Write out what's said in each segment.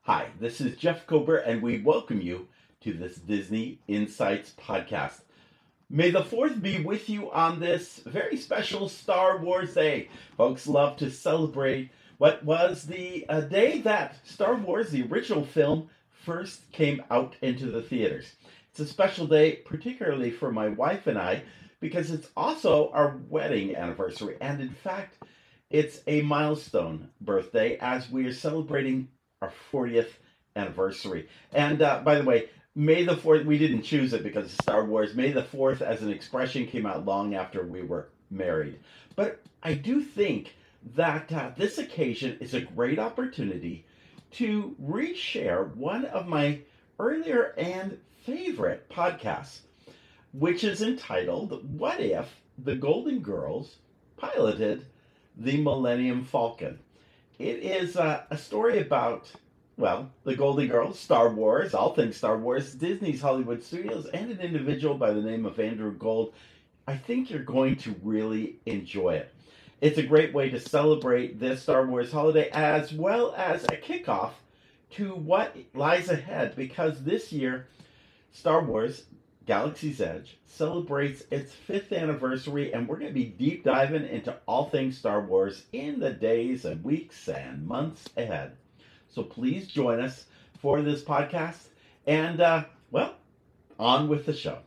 Hi, this is Jeff Kober, and we welcome you to this Disney Insights podcast. May the 4th be with you on this very special Star Wars Day. Folks love to celebrate what was the day that Star Wars, the original film, first came out into the theaters. It's a special day, particularly for my wife and I, because it's also our wedding anniversary. And in fact, it's a milestone birthday as we are celebrating our 40th anniversary. And by the way, May the 4th, we didn't choose it because of Star Wars. May the 4th as an expression came out long after we were married. But I do think that this occasion is a great opportunity to reshare one of my earlier and favorite podcasts, which is entitled, What If the Golden Girls Piloted the Millennium Falcon? It is a story about, well, the Golden Girls, Star Wars, all things Star Wars, Disney's Hollywood Studios, and an individual by the name of Andrew Gold. I think you're going to really enjoy it. It's a great way to celebrate this Star Wars holiday as well as a kickoff to what lies ahead, because this year, Star Wars Galaxy's Edge celebrates its 5th anniversary, and we're going to be deep diving into all things Star Wars in the days and weeks and months ahead. So please join us for this podcast, and well, on with the show.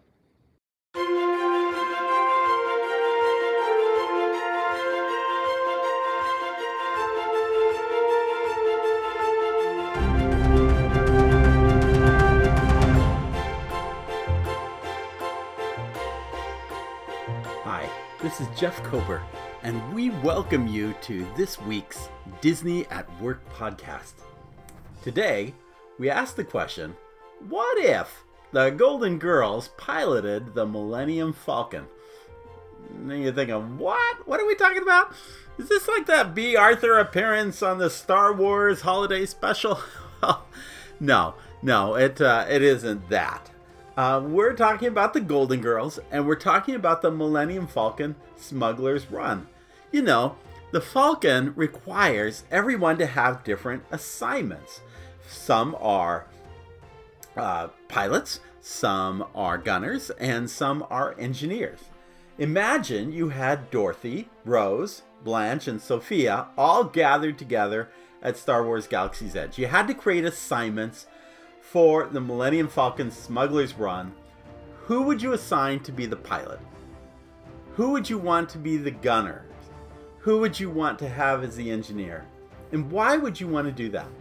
Hi, this is Jeff Kober, and we welcome you to this week's Disney at Work podcast. Today, we ask the question, what if the Golden Girls piloted the Millennium Falcon? And you're thinking, what? What are we talking about? Is this like that B. Arthur appearance on the Star Wars holiday special? No, it isn't that. We're talking about the Golden Girls, and we're talking about the Millennium Falcon Smuggler's Run. You know, the Falcon requires everyone to have different assignments. Some are pilots, some are gunners, and some are engineers. Imagine you had Dorothy, Rose, Blanche, and Sophia all gathered together at Star Wars Galaxy's Edge. You had to create assignments for the Millennium Falcon Smuggler's Run. Who would you assign to be the pilot? Who would you want to be the gunner? Who would you want to have as the engineer? And why would you want to do that?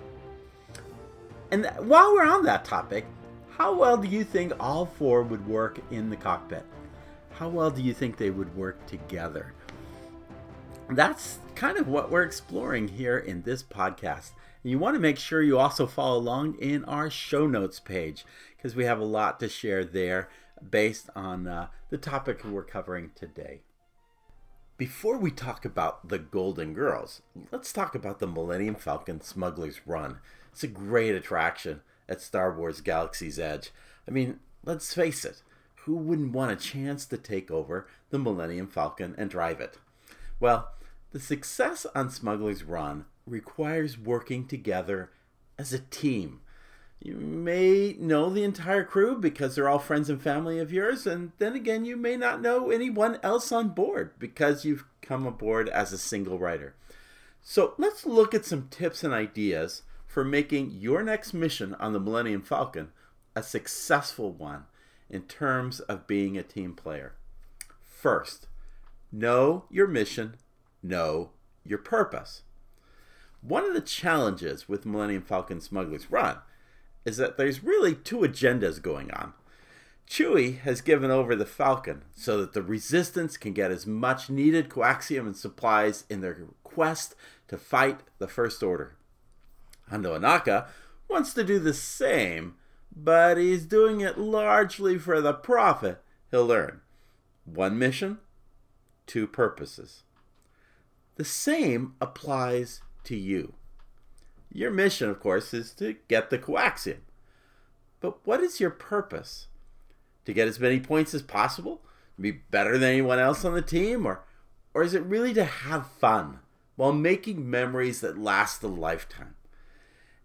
And while we're on that topic, how well do you think all four would work in the cockpit? How well do you think they would work together? That's kind of what we're exploring here in this podcast. And you want to make sure you also follow along in our show notes page, because we have a lot to share there based on the topic we're covering today. Before we talk about the Golden Girls, let's talk about the Millennium Falcon Smuggler's Run. It's a great attraction at Star Wars Galaxy's Edge. I mean, let's face it, who wouldn't want a chance to take over the Millennium Falcon and drive it? Well, the success on Smuggler's Run requires working together as a team. You may know the entire crew because they're all friends and family of yours, and then again, you may not know anyone else on board because you've come aboard as a single rider. So let's look at some tips and ideas for making your next mission on the Millennium Falcon a successful one in terms of being a team player. First, know your mission, know your purpose. One of the challenges with Millennium Falcon Smuggler's Run is that there's really two agendas going on. Chewie has given over the Falcon so that the Resistance can get as much needed coaxium and supplies in their quest to fight the First Order. Hondo Ohnaka wants to do the same, but he's doing it largely for the profit he'll earn. One mission, two purposes. The same applies to you. Your mission, of course, is to get the coaxium. But what is your purpose? To get as many points as possible? To be better than anyone else on the team? Or is it really to have fun while making memories that last a lifetime?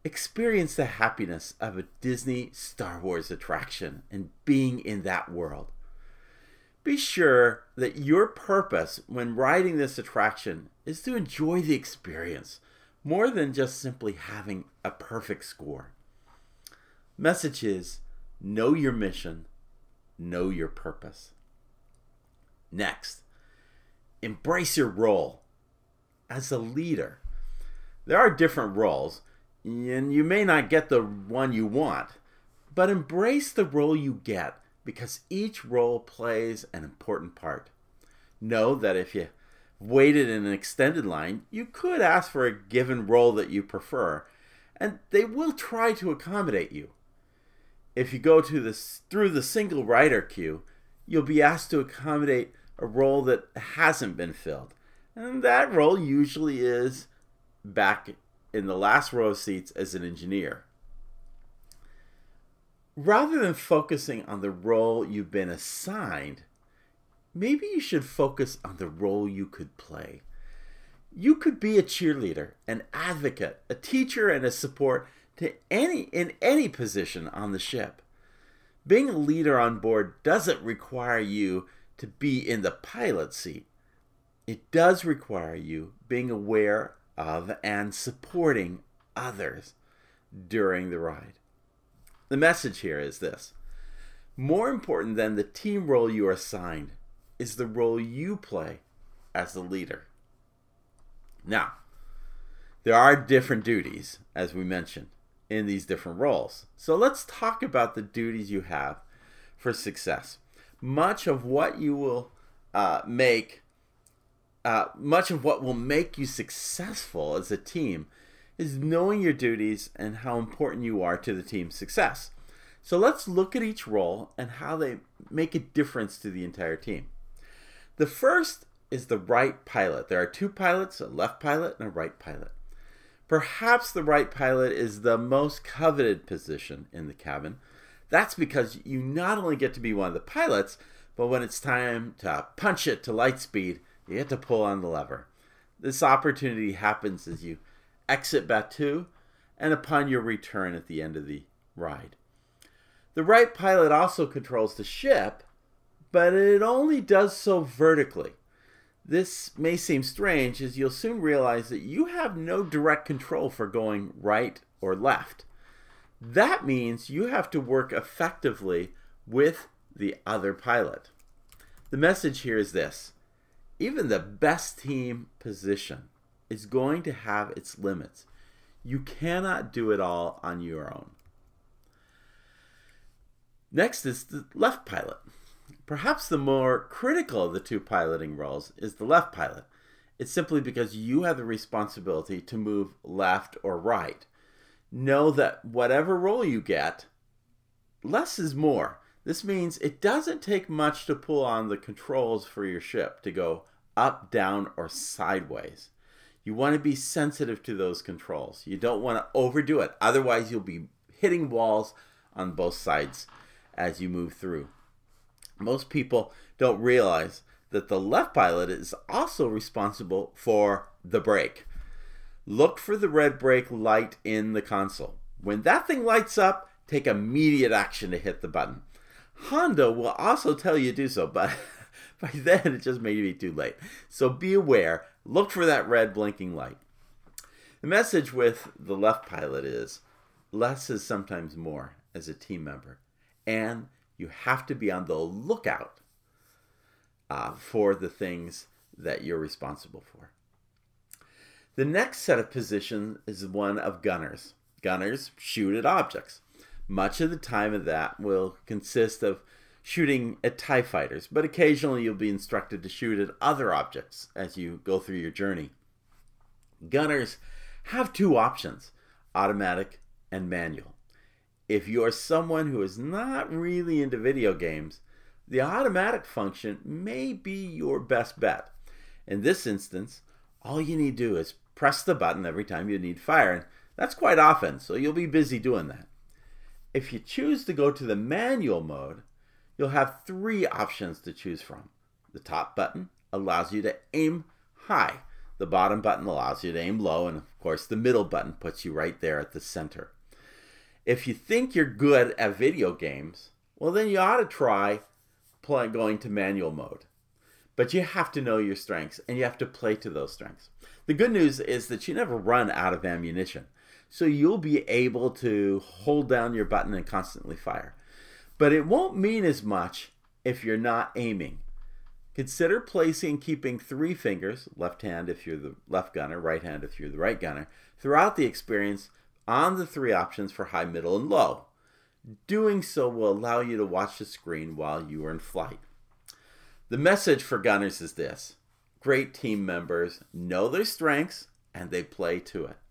Experience the happiness of a Disney Star Wars attraction and being in that world. Be sure that your purpose when riding this attraction is to enjoy the experience more than just simply having a perfect score. Message is, know your mission, know your purpose. Next, embrace your role as a leader. There are different roles, and you may not get the one you want, but embrace the role you get because each role plays an important part. Know that if you waited in an extended line, you could ask for a given role that you prefer, and they will try to accommodate you. If you go through the single rider queue, you'll be asked to accommodate a role that hasn't been filled, and that role usually is back in the last row of seats as an engineer. Rather than focusing on the role you've been assigned, maybe you should focus on the role you could play. You could be a cheerleader, an advocate, a teacher, and a support to in any position on the ship. Being a leader on board doesn't require you to be in the pilot seat. It does require you being aware of and supporting others during the ride. The message here is this: more important than the team role you are assigned is the role you play as the leader. Now, there are different duties, as we mentioned, in these different roles. So let's talk about the duties you have for success. Much of what will make you successful as a team is knowing your duties and how important you are to the team's success. So let's look at each role and how they make a difference to the entire team. The first is the right pilot. There are two pilots, a left pilot and a right pilot. Perhaps the right pilot is the most coveted position in the cabin. That's because you not only get to be one of the pilots, but when it's time to punch it to light speed, you get to pull on the lever. This opportunity happens as you exit Batuu and upon your return at the end of the ride. The right pilot also controls the ship, but it only does so vertically. This may seem strange, as you'll soon realize that you have no direct control for going right or left. That means you have to work effectively with the other pilot. The message here is this: even the best team position is going to have its limits. You cannot do it all on your own. Next is the left pilot. Perhaps the more critical of the two piloting roles is the left pilot. It's simply because you have the responsibility to move left or right. Know that whatever role you get, less is more. This means it doesn't take much to pull on the controls for your ship to go up, down, or sideways. You want to be sensitive to those controls. You don't want to overdo it. Otherwise, you'll be hitting walls on both sides as you move through. Most people don't realize that the left pilot is also responsible for the brake. Look for the red brake light in the console. When that thing lights up, take immediate action to hit the button. Honda will also tell you to do so, but by then it just may be too late. So be aware. Look for that red blinking light. The message with the left pilot is less is sometimes more as a team member. And you have to be on the lookout for the things that you're responsible for. The next set of positions is one of gunners. Gunners shoot at objects. Much of the time of that will consist of shooting at TIE fighters, but occasionally you'll be instructed to shoot at other objects as you go through your journey. Gunners have two options, automatic and manual. If you're someone who is not really into video games, the automatic function may be your best bet. In this instance, all you need to do is press the button every time you need fire, and that's quite often, so you'll be busy doing that. If you choose to go to the manual mode, you'll have three options to choose from. The top button allows you to aim high. The The bottom button allows you to aim low, and of course the middle button puts you right there at the center. If you think you're good at video games, well then you ought to try going to manual mode. But you have to know your strengths, and you have to play to those strengths. The good news is that you never run out of ammunition, so you'll be able to hold down your button and constantly fire. But it won't mean as much if you're not aiming. Consider placing and keeping 3 fingers, left hand if you're the left gunner, right hand if you're the right gunner, throughout the experience on the 3 options for high, middle, and low. Doing so will allow you to watch the screen while you are in flight. The message for gunners is this: great team members know their strengths and they play to it.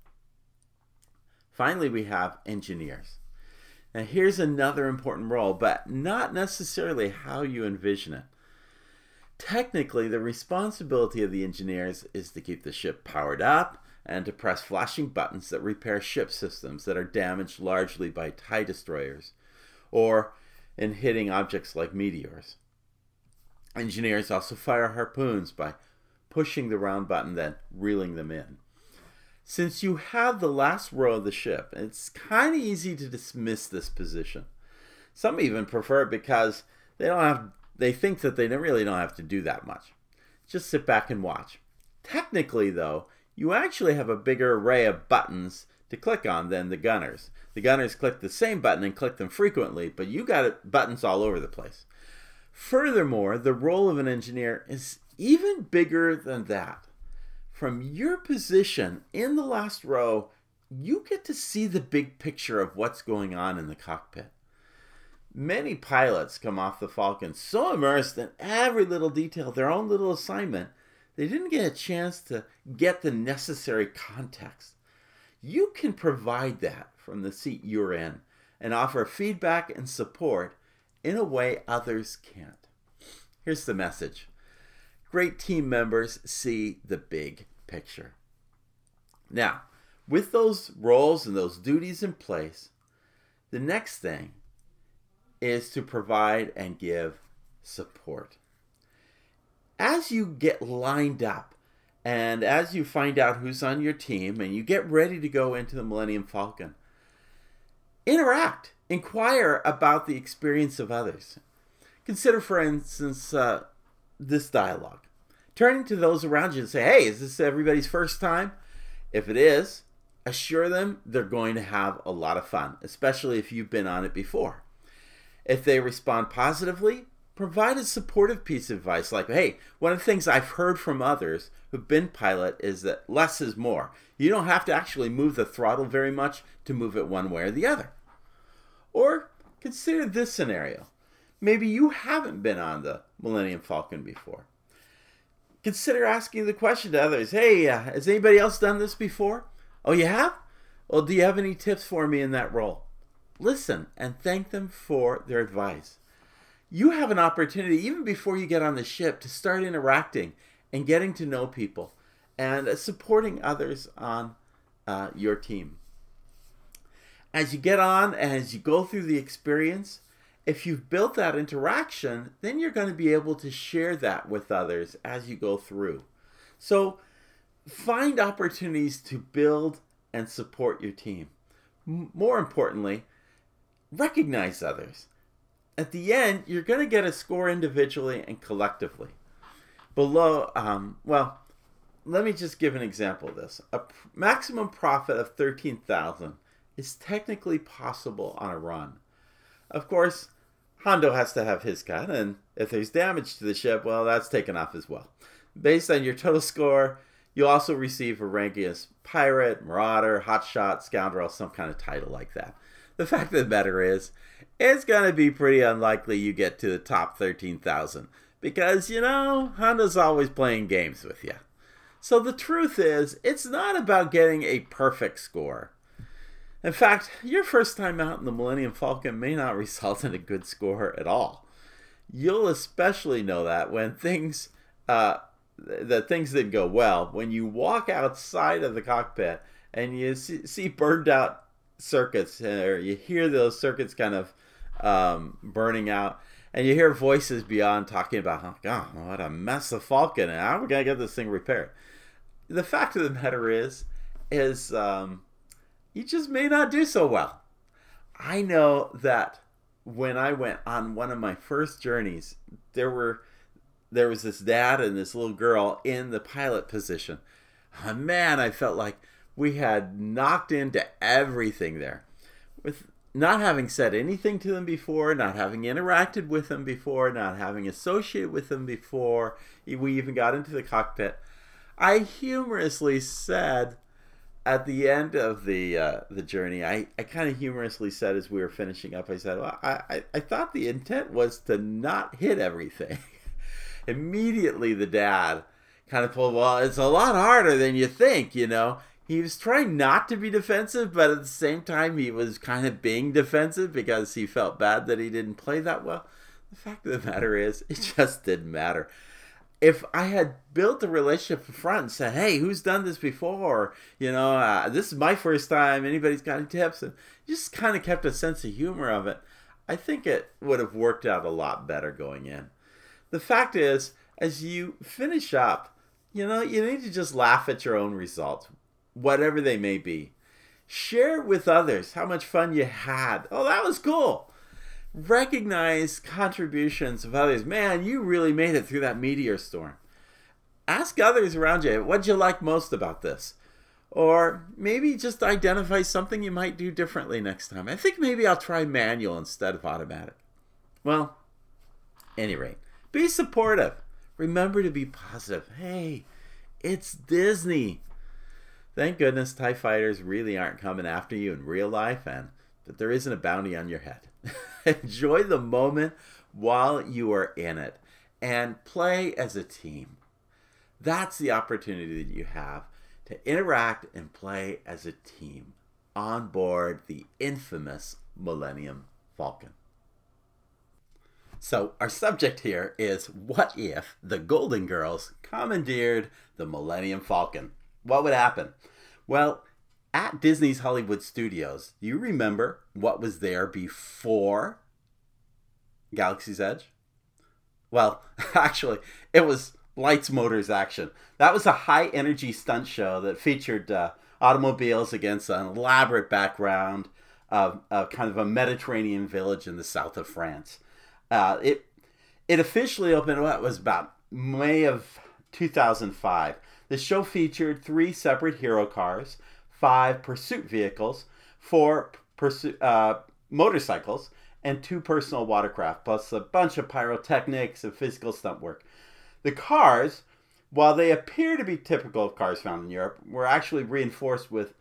Finally, we have engineers. Now here's another important role, but not necessarily how you envision it. Technically, the responsibility of the engineers is to keep the ship powered up and to press flashing buttons that repair ship systems that are damaged largely by TIE destroyers or in hitting objects like meteors. Engineers also fire harpoons by pushing the round button, then reeling them in. Since you have the last row of the ship, it's kind of easy to dismiss this position. Some even prefer it because they think that they really don't have to do that much. Just sit back and watch. Technically, though, you actually have a bigger array of buttons to click on than the gunners. The gunners click the same button and click them frequently, but you got buttons all over the place. Furthermore, the role of an engineer is even bigger than that. From your position in the last row, you get to see the big picture of what's going on in the cockpit. Many pilots come off the Falcon so immersed in every little detail, their own little assignment, they didn't get a chance to get the necessary context. You can provide that from the seat you're in and offer feedback and support in a way others can't. Here's the message. Great team members see the big picture. Now, with those roles and those duties in place, the next thing is to provide and give support. As you get lined up and as you find out who's on your team and you get ready to go into the Millennium Falcon, interact. Inquire about the experience of others. Consider, for instance, this dialogue. Turning to those around you and say, hey, is this everybody's first time? If it is, assure them they're going to have a lot of fun, especially if you've been on it before. If they respond positively, provide a supportive piece of advice like, hey, one of the things I've heard from others who've been pilot is that less is more. You don't have to actually move the throttle very much to move it one way or the other. Or consider this scenario. Maybe you haven't been on the Millennium Falcon before. Consider asking the question to others, hey, has anybody else done this before? Oh, you have? Well, do you have any tips for me in that role? Listen and thank them for their advice. You have an opportunity, even before you get on the ship, to start interacting and getting to know people and supporting others on your team. As you get on and as you go through the experience, if you've built that interaction, then you're going to be able to share that with others as you go through. So find opportunities to build and support your team. More importantly, recognize others. At the end, you're going to get a score individually and collectively. Below, let me just give an example of this. A maximum profit of $13,000 is technically possible on a run. Of course, Hondo has to have his cut, and if there's damage to the ship, well, that's taken off as well. Based on your total score, you'll also receive a ranking as pirate, marauder, hotshot, scoundrel, some kind of title like that. The fact of the matter is, it's going to be pretty unlikely you get to the top 13,000 because, Hondo's always playing games with you. So the truth is, it's not about getting a perfect score. In fact, your first time out in the Millennium Falcon may not result in a good score at all. You'll especially know that when things didn't go well, when you walk outside of the cockpit and you see burned out circuits, or you hear those circuits kind of burning out, and you hear voices beyond talking about, oh God, what a mess of Falcon, and how are we going to get this thing repaired? the fact of the matter is you just may not do so well. I know that when I went on one of my first journeys, there was this dad and this little girl in the pilot position. Man, I felt like we had knocked into everything there. With not having said anything to them before, not having interacted with them before, not having associated with them before, we even got into the cockpit. I humorously said at the end of the journey, I kind of humorously said as we were finishing up, I said, well, I thought the intent was to not hit everything. Immediately the dad kind of pulled, well, it's a lot harder than you think, you know. He was trying not to be defensive, but at the same time he was kind of being defensive because he felt bad that he didn't play that well. The fact of the matter is, it just didn't matter. If I had built a relationship up front and said, hey, who's done this before? You know, this is my first time. Anybody's got any tips? And just kind of kept a sense of humor of it. I think it would have worked out a lot better going in. The fact is, as you finish up, you know, you need to just laugh at your own results, whatever they may be. Share with others how much fun you had. Oh, that was cool. Recognize contributions of others. Man, you really made it through that meteor storm. Ask others around you, what'd you like most about this? Or maybe just identify something you might do differently next time. I think maybe I'll try manual instead of automatic. Well, at any rate, be supportive. Remember to be positive. Hey, it's Disney. Thank goodness TIE fighters really aren't coming after you in real life and that there isn't a bounty on your head. Enjoy the moment while you are in it and play as a team. That's the opportunity that you have to interact and play as a team on board the infamous Millennium Falcon. So our subject here is, what if the Golden Girls commandeered the Millennium Falcon? What would happen? Well, at Disney's Hollywood Studios, you remember what was there before Galaxy's Edge? Well, actually, it was Lights, Motors, Action. That was a high-energy stunt show that featured automobiles against an elaborate background of kind of a Mediterranean village in the south of France. It officially opened, what was about May of 2005. The show featured 3 separate hero cars, 5 pursuit vehicles, 4 motorcycles, and 2 personal watercraft, plus a bunch of pyrotechnics and physical stunt work. The cars, while they appear to be typical of cars found in Europe, were actually reinforced with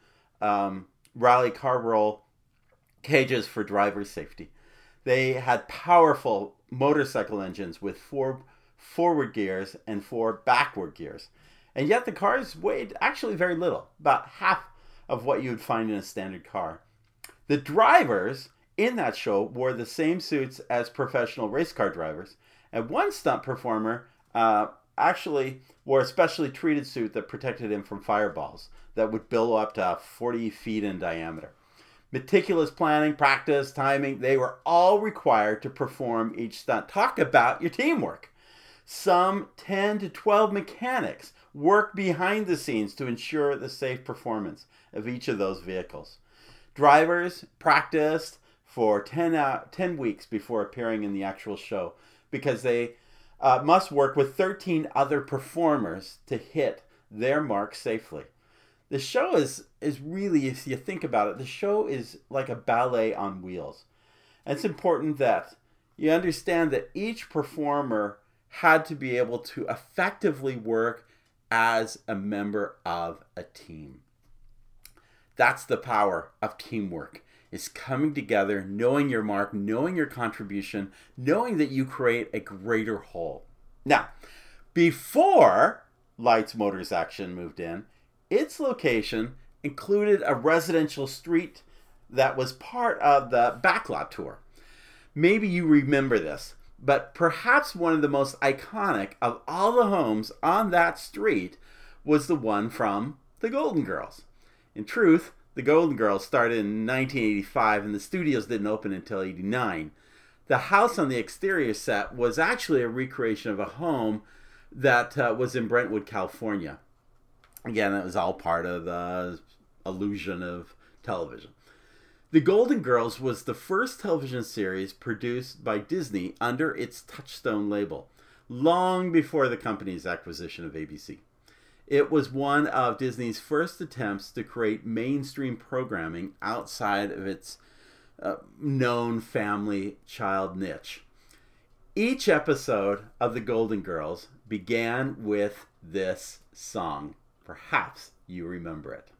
rally car roll cages for driver safety. They had powerful motorcycle engines with 4 forward gears and 4 backward gears. And yet the cars weighed actually very little, about half of what you would find in a standard car. The drivers in that show wore the same suits as professional race car drivers. And one stunt performer actually wore a specially treated suit that protected him from fireballs that would billow up to 40 feet in diameter. Meticulous planning, practice, timing, they were all required to perform each stunt. Talk about your teamwork. Some 10 to 12 mechanics work behind the scenes to ensure the safe performance of each of those vehicles. Drivers practiced for 10 weeks before appearing in the actual show because they must work with 13 other performers to hit their mark safely. The show is really, if you think about it, the show is like a ballet on wheels. And it's important that you understand that each performer had to be able to effectively work as a member of a team. That's the power of teamwork, is coming together, knowing your mark, knowing your contribution, knowing that you create a greater whole. Now, before Lights, Motors, Action moved in, its location included a residential street that was part of the Backlot Tour. Maybe you remember this, but perhaps one of the most iconic of all the homes on that street was the one from the Golden Girls. In truth, the Golden Girls started in 1985 and the studios didn't open until 89. The house on the exterior set was actually a recreation of a home that was in Brentwood, California. Again, that was all part of the illusion of television. The Golden Girls was the first television series produced by Disney under its Touchstone label, long before the company's acquisition of ABC. It was one of Disney's first attempts to create mainstream programming outside of its known family child niche. Each episode of The Golden Girls began with this song. Perhaps you remember it.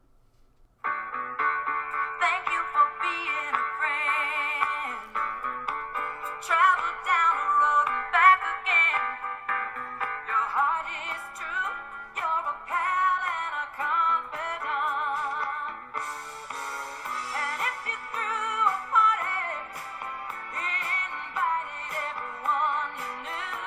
Thank you for being a friend. Travel down the road and back again. Your heart is true. You're a pal and a confidant. And if you threw a party, invited everyone you knew,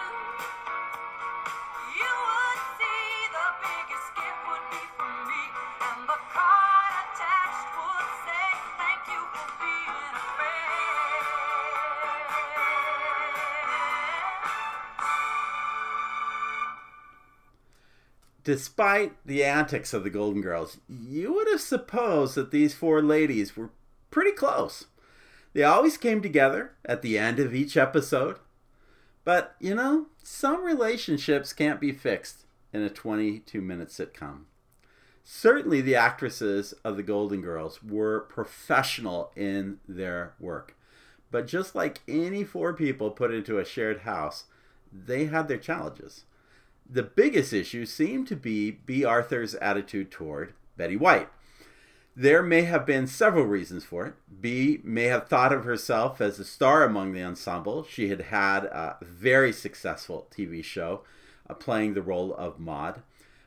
you would see the biggest gift would be from me, and the card attached would say, thank you for being a friend. Despite the antics of the Golden Girls, you would have supposed that these four ladies were pretty close. They always came together at the end of each episode. But, some relationships can't be fixed in a 22-minute sitcom. Certainly the actresses of the Golden Girls were professional in their work. But just like any four people put into a shared house, they had their challenges. The biggest issue seemed to be Bea Arthur's attitude toward Betty White. There may have been several reasons for it. Bea may have thought of herself as a star among the ensemble. She had had a very successful TV show playing the role of Maude.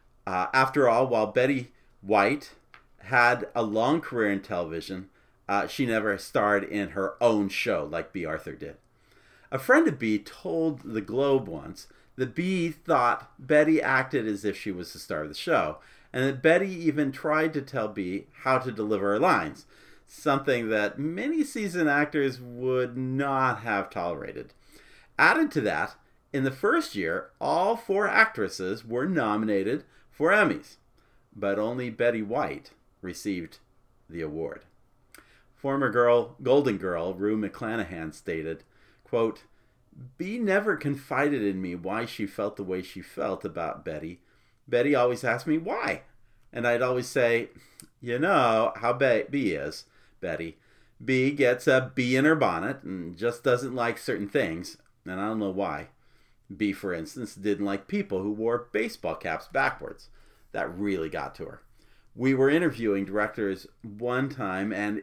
After all, while Betty White had a long career in television, she never starred in her own show like Bea Arthur did. A friend of Bea told the Globe once that Bea thought Betty acted as if she was the star of the show, and that Betty even tried to tell Bea how to deliver her lines, something that many seasoned actors would not have tolerated. Added to that, in the first year, all four actresses were nominated for Emmys, but only Betty White received the award. Former Golden Girl Rue McClanahan stated, quote, "Bea never confided in me why she felt the way she felt about Betty. Betty always asked me why. And I'd always say, you know how Bea is, Betty. Bea gets a bee in her bonnet and just doesn't like certain things, and I don't know why. Bea, for instance, didn't like people who wore baseball caps backwards. That really got to her. We were interviewing directors one time, and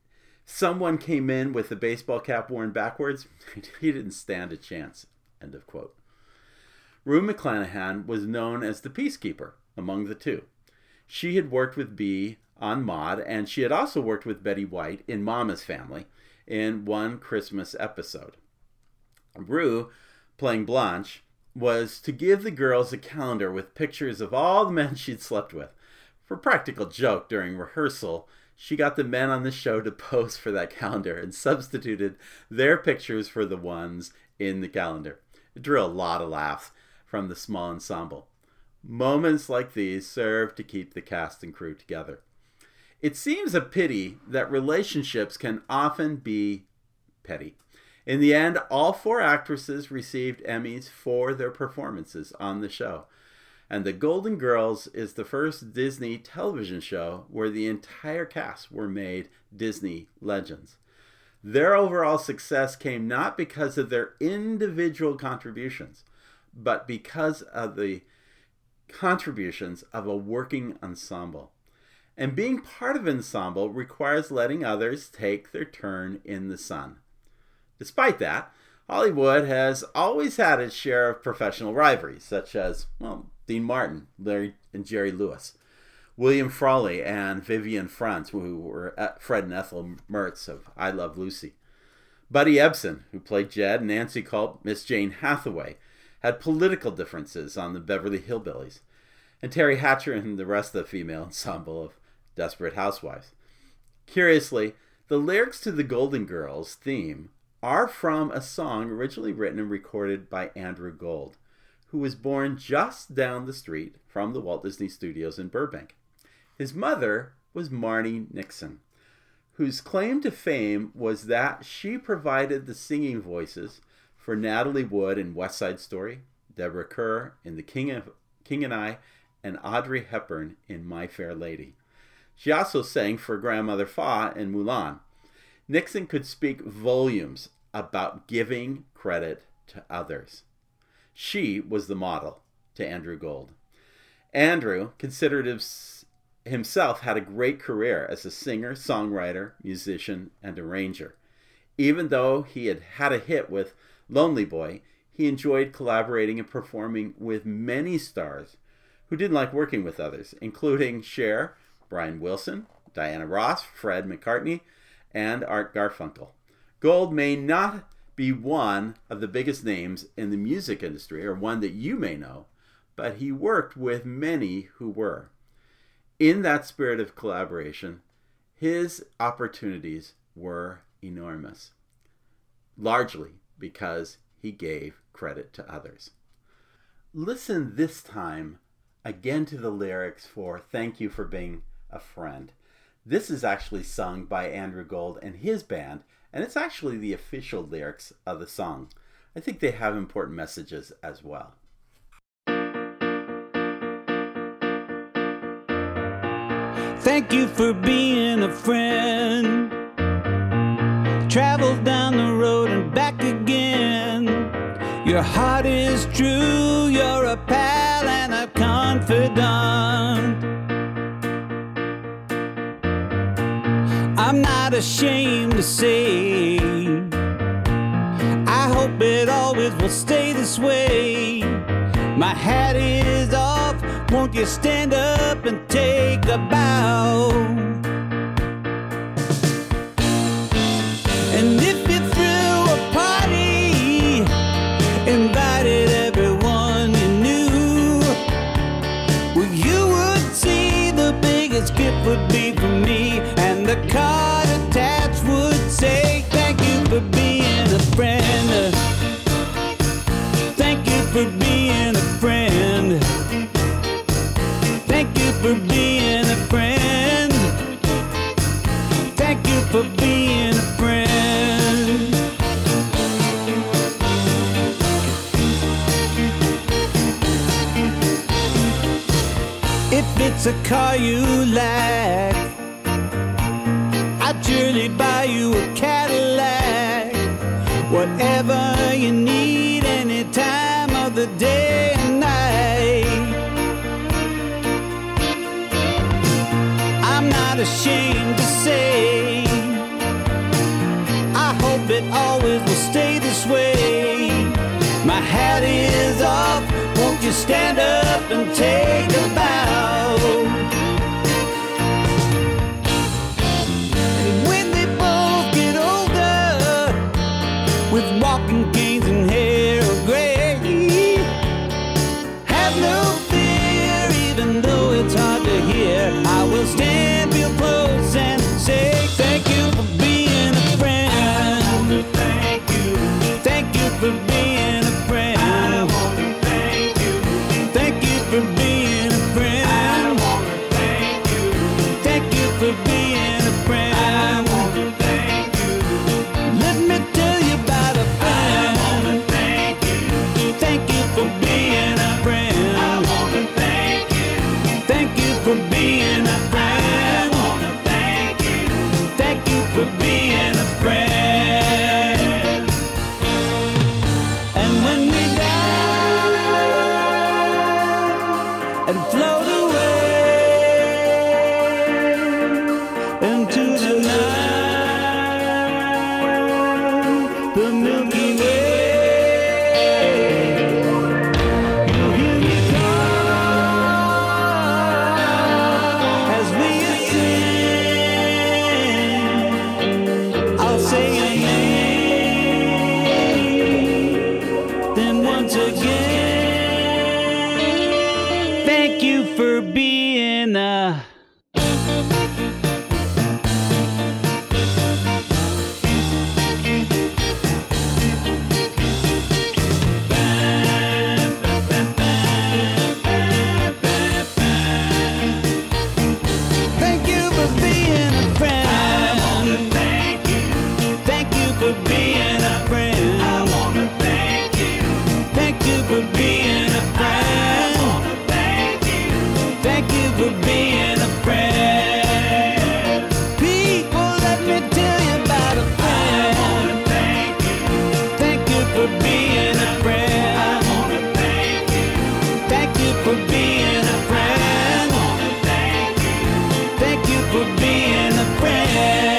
someone came in with a baseball cap worn backwards. He didn't stand a chance." End of quote. Rue McClanahan was known as the peacekeeper among the two. She had worked with Bea on Maude, and she had also worked with Betty White in Mama's Family in one Christmas episode. Rue, playing Blanche, was to give the girls a calendar with pictures of all the men she'd slept with. For practical joke during rehearsal, she got the men on the show to pose for that calendar and substituted their pictures for the ones in the calendar. It drew a lot of laughs from the small ensemble. Moments like these serve to keep the cast and crew together. It seems a pity that relationships can often be petty. In the end, all four actresses received Emmys for their performances on the show. And The Golden Girls is the first Disney television show where the entire cast were made Disney legends. Their overall success came not because of their individual contributions, but because of the contributions of a working ensemble. And being part of an ensemble requires letting others take their turn in the sun. Despite that, Hollywood has always had its share of professional rivalries, such as, Dean Martin, Larry and Jerry Lewis, William Frawley and Vivian Frantz, who were Fred and Ethel Mertz of I Love Lucy. Buddy Ebsen, who played Jed, and Nancy Culp, Miss Jane Hathaway, had political differences on the Beverly Hillbillies, and Terry Hatcher and the rest of the female ensemble of Desperate Housewives. Curiously, the lyrics to the Golden Girls theme are from a song originally written and recorded by Andrew Gold, who was born just down the street from the Walt Disney Studios in Burbank. His mother was Marni Nixon, whose claim to fame was that she provided the singing voices for Natalie Wood in West Side Story, Deborah Kerr in The King and I, and Audrey Hepburn in My Fair Lady. She also sang for Grandmother Fa in Mulan. Nixon could speak volumes about giving credit to others. She was the model to Andrew Gold. Andrew considered himself had a great career as a singer, songwriter, musician, and arranger. Even though he had had a hit with Lonely Boy, he enjoyed collaborating and performing with many stars who didn't like working with others, including Cher, Brian Wilson, Diana Ross, Fred McCartney, and Art Garfunkel. Gold may not be one of the biggest names in the music industry, or one that you may know, but he worked with many who were. In that spirit of collaboration, his opportunities were enormous, largely because he gave credit to others. Listen this time again to the lyrics for Thank You for Being a Friend. This is actually sung by Andrew Gold and his band, and it's actually the official lyrics of the song. I think they have important messages as well. Thank you for being a friend. Travel down the road and back again. Your heart is true, you're a pal and a confidant. I'm not ashamed to say, I hope it always will stay this way. My hat is off, won't you stand up and take a bow? And if you threw a party, invited everyone you knew, well, you would see the biggest gift would be for me, and the card attached would say, thank you for being a friend. Thank you for being a friend. Thank you for being a friend. Thank you for being a friend. If it's a car you like, I'd surely buy you a Cadillac. Whatever you need, any time of the day and night. I'm not ashamed to say, I hope it always will stay this way. My hat is off, won't you stand up and take a bow? And when they both get older, with walking canes and hair of gray, have no fear, even though it's hard to hear, I will stand real close and say thank you for being a friend. Thank you. Thank you for being a friend. I want to thank you. Thank you for being a friend. for being a friend. I wanna thank you. Thank you for being a friend. I wanna thank you. Thank you for being a friend. People, let me tell you about a friend. I wanna thank you. Thank you for being a friend. I wanna thank you. Thank you for being a friend. I wanna thank you. Thank you for being a friend.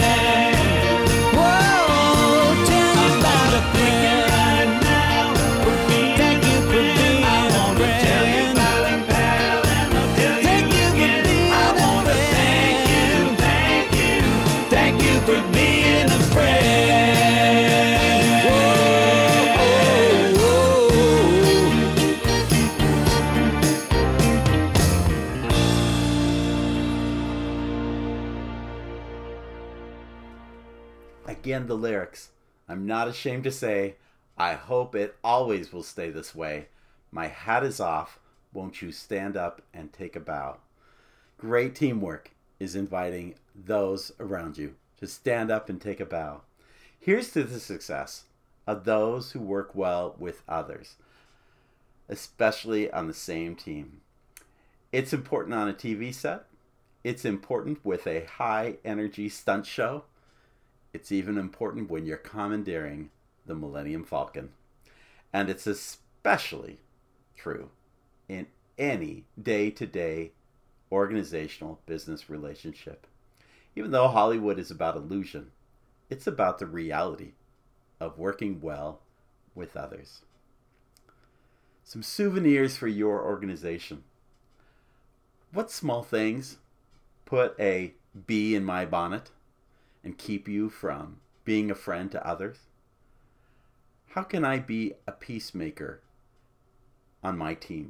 Again, the lyrics. I'm not ashamed to say, I hope it always will stay this way. My hat is off. Won't you stand up and take a bow? Great teamwork is inviting those around you to stand up and take a bow. Here's to the success of those who work well with others, especially on the same team. It's important on a TV set. It's important with a high energy stunt show. It's even important when you're commandeering the Millennium Falcon. And it's especially true in any day-to-day organizational business relationship. Even though Hollywood is about illusion, it's about the reality of working well with others. Some souvenirs for your organization. What small things put a bee in my bonnet and keep you from being a friend to others? How can I be a peacemaker on my team?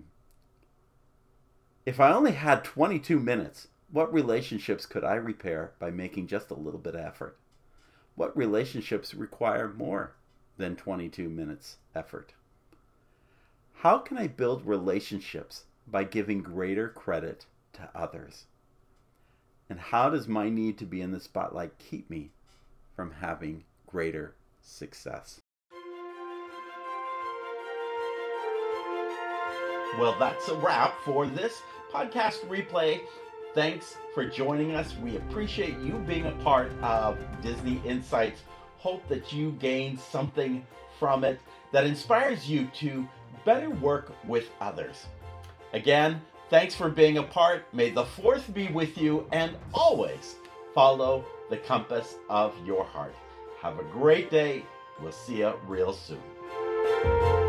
If I only had 22 minutes, what relationships could I repair by making just a little bit of effort? What relationships require more than 22 minutes effort? How can I build relationships by giving greater credit to others? And how does my need to be in the spotlight keep me from having greater success? Well, that's a wrap for this podcast replay. Thanks for joining us. We appreciate you being a part of Disney Insights. Hope that you gained something from it that inspires you to better work with others. Again, thanks for being a part. May the fourth be with you, and always follow the compass of your heart. Have a great day. We'll see you real soon.